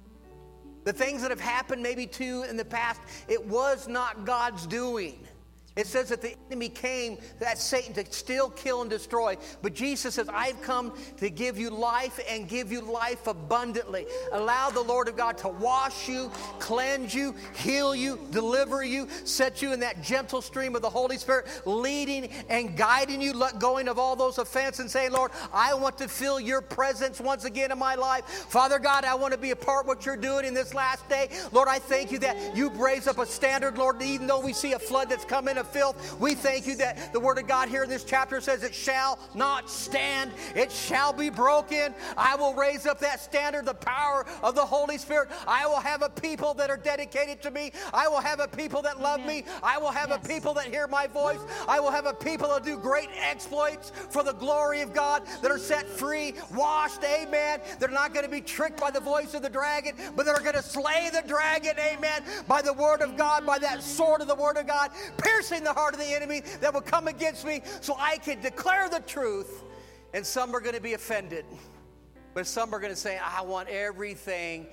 The things that have happened maybe to you in the past, it was not God's doing. It says that the enemy came, that Satan, to steal, kill, and destroy. But Jesus says, I've come to give you life and give you life abundantly. Allow the Lord of God to wash you, cleanse you, heal you, deliver you, set you in that gentle stream of the Holy Spirit, leading and guiding you, let going of all those offenses and saying, Lord, I want to feel your presence once again in my life. Father God, I want to be a part of what you're doing in this last day. Lord, I thank you that you raise up a standard, Lord, even though we see a flood that's coming of filth. We thank you that the Word of God here in this chapter says it shall not stand. It shall be broken. I will raise up that standard, the power of the Holy Spirit. I will have a people that are dedicated to me. I will have a people that love me. I will have a people that hear my voice. I will have a people that do great exploits for the glory of God, that are set free, washed, amen. They're not going to be tricked by the voice of the dragon, but they're going to slay the dragon, amen, by the Word of God, by that sword of the Word of God, piercing the heart of the enemy that will come against me so I can declare the truth. And some are going to be offended, but some are going to say, I want everything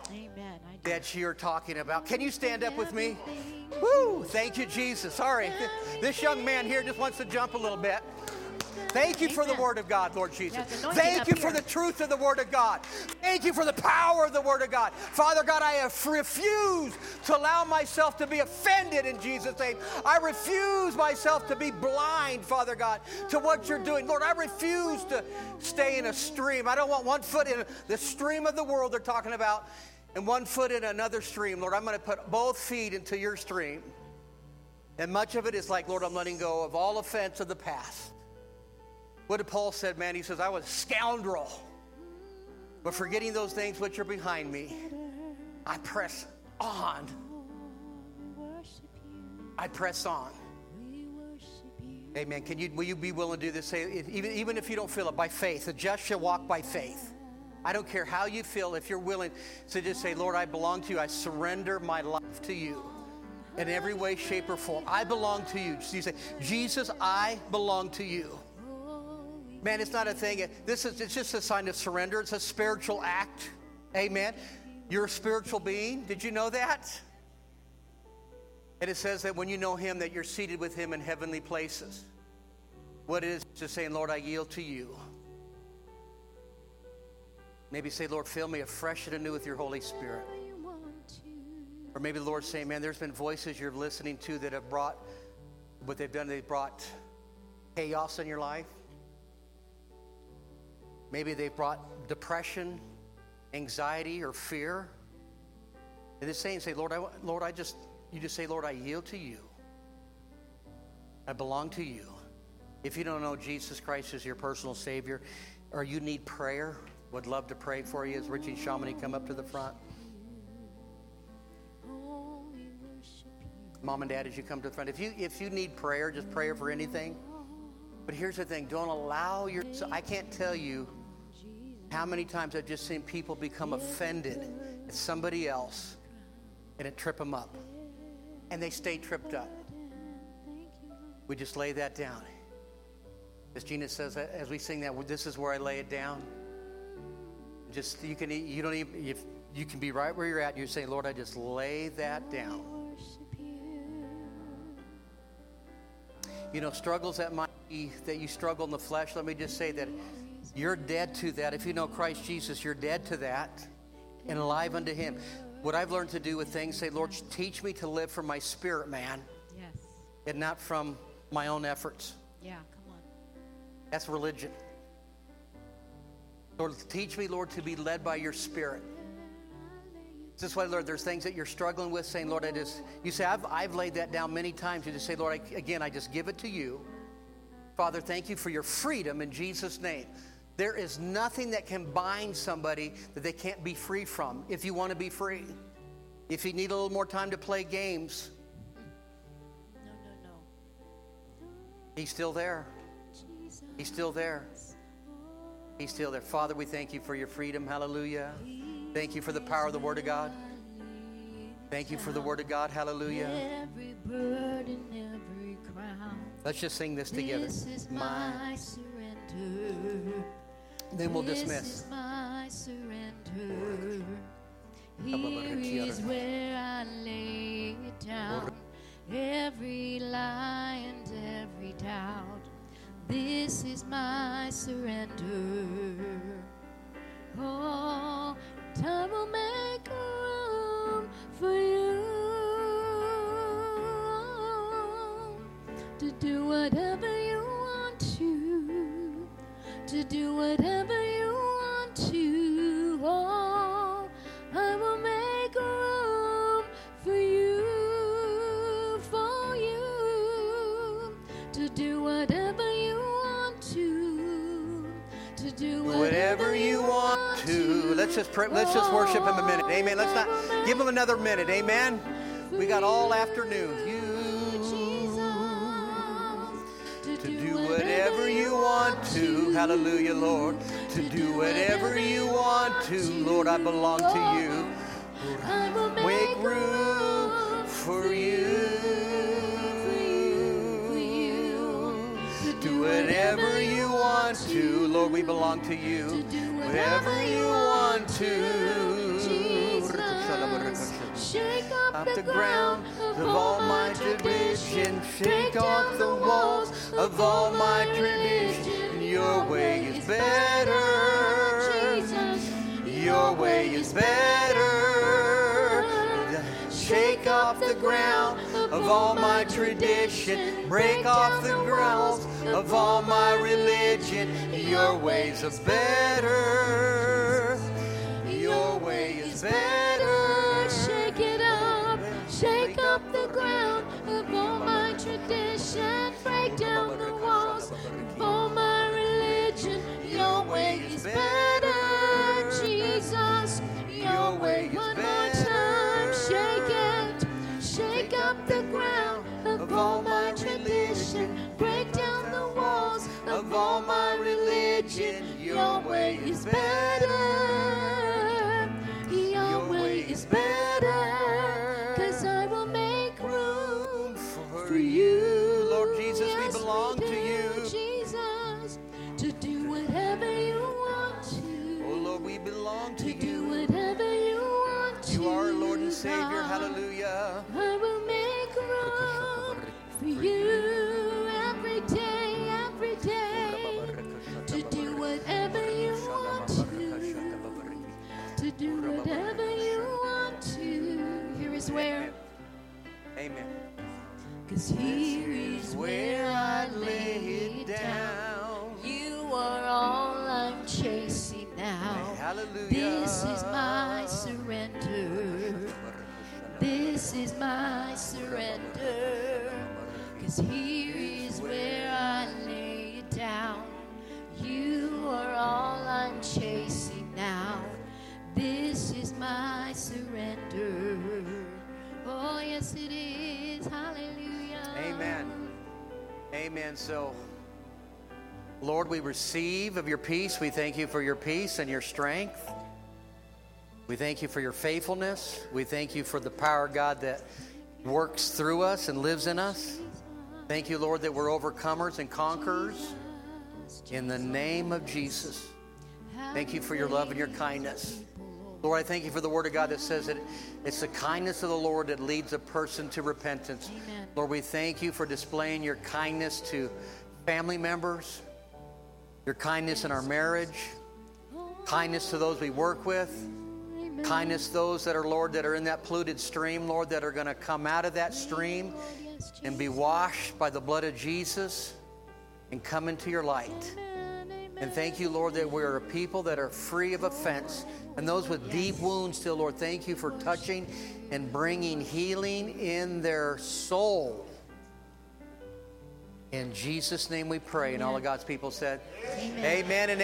that you're talking about. Can you stand up with me? Woo! Thank you, Jesus. Sorry, this young man here just wants to jump a little bit. Thank you for the Word of God, Lord Jesus. Thank you for the truth of the Word of God. Thank you for the power of the Word of God. Father God, I have refused to allow myself to be offended in Jesus' name. I refuse myself to be blind, Father God, to what you're doing. Lord, I refuse to stay in a stream. I don't want one foot in the stream of the world they're talking about and one foot in another stream. Lord, I'm going to put both feet into your stream. And much of it is like, Lord, I'm letting go of all offense of the past. What did Paul said, man? He says, I was a scoundrel. But forgetting those things which are behind me, I press on. I press on. Amen. Will you be willing to do this? Say, even if you don't feel it, by faith. The just shall walk by faith. I don't care how you feel. If you're willing to just say, Lord, I belong to you. I surrender my life to you in every way, shape, or form. I belong to you. So you say, Jesus, I belong to you. Man, it's not a thing. It's just a sign of surrender. It's a spiritual act. Amen. You're a spiritual being. Did you know that? And it says that when you know Him, that you're seated with Him in heavenly places. What it is just saying, Lord, I yield to you. Maybe say, Lord, fill me afresh and anew with your Holy Spirit. Or maybe the Lord's saying, man, there's been voices you're listening to that have brought what they've done. They've brought chaos in your life. Maybe they've brought depression, anxiety, or fear. And it's saying, say, Lord, you just say, Lord, I yield to you. I belong to you. If you don't know Jesus Christ as your personal Savior, or you need prayer, would love to pray for you as Richie and Shamini come up to the front. Mom and Dad, as you come to the front, if you need prayer, just pray for anything. But here's the thing, don't allow I can't tell you how many times I've just seen people become offended at somebody else and it trip them up. And they stay tripped up. We just lay that down. As Gina says, as we sing that, this is where I lay it down. Just, you can be right where you're at and you're saying, Lord, I just lay that down. You know, struggles that you struggle in the flesh, let me just say that you're dead to that. If you know Christ Jesus, you're dead to that and alive unto Him. What I've learned to do with things, say, Lord, teach me to live for my spirit man and not from my own efforts. Yeah, come on. That's religion. Lord, teach me, Lord, to be led by your Spirit. This is why, Lord, there's things that you're struggling with, saying, Lord, you say, I've laid that down many times. You just say, Lord, I just give it to you. Father, thank you for your freedom in Jesus' name. There is nothing that can bind somebody that they can't be free from if you want to be free. If you need a little more time to play games, No. he's still there. He's still there. He's still there. Father, we thank you for your freedom. Hallelujah. Thank you for the power of the Word of God. Thank you for the Word of God. Hallelujah. Every burden, every crown. Let's just sing this together. This is my surrender. Then we'll dismiss. This is my surrender. Here is where I lay it down. Every lie and every doubt. This is my surrender. Oh, time will make room for you to do whatever you want to do whatever you want to. Oh, I will make room for you to do whatever you want to do Whatever you want to. Let's just pray, let's just worship him a minute. Amen. Let's not give him another minute. Amen. We got all afternoon. To do whatever you want to. Hallelujah, Lord. To do whatever you want to. Lord, I belong to you. Make room for you. Do whatever you want to. Lord, we belong to you. Whatever you want to. Shake Off the ground of all my tradition. Shake off the walls of all my tradition. Your way is better. Your way is better. Shake off the ground of all my tradition. Break off the grounds of all my religion. Your ways are better. Your way is better. Shake it up. Shake up the ground of all my tradition. Break down the walls of all my religion. Your way is better, Jesus. Your way one more time. Shake it. Shake up the ground of all my tradition. Break down the walls of all my religion. Your way is better. Your way is better. 'Cause I will make room for you. Lord Jesus, Yes, we belong to you. Jesus, to do whatever you want to. Oh Lord, we belong to To do you. whatever you want to. You are our Lord and Savior. God. Hallelujah. I will make room for you every day, to do whatever you want to do whatever you want to. Here is where, Amen. 'cause here is where I lay it down. You are all I'm chasing now. Hallelujah. This is my surrender. This is my surrender. 'Cause here is where I lay it down. You are all I'm chasing now. This is my surrender. Oh, yes, it is. Hallelujah. Amen. Amen. So, Lord, we receive of your peace. We thank you for your peace and your strength. We thank you for your faithfulness. We thank you for the power, God, that works through us and lives in us. Thank you, Lord, that we're overcomers and conquerors. In the name of Jesus. Thank you for your love and your kindness. Lord, I thank you for the word of God that says that it's the kindness of the Lord that leads a person to repentance. Amen. Lord, we thank you for displaying your kindness to family members, your kindness in our marriage, kindness to those we work with, kindness to those that are, Lord, that are in that polluted stream, Lord, that are going to come out of that stream and be washed by the blood of Jesus and come into your light. And thank you, Lord, that we're a people that are free of offense. And those with deep wounds still, Lord, thank you for touching and bringing healing in their soul. In Jesus' name we pray. And all of God's people said, amen and amen.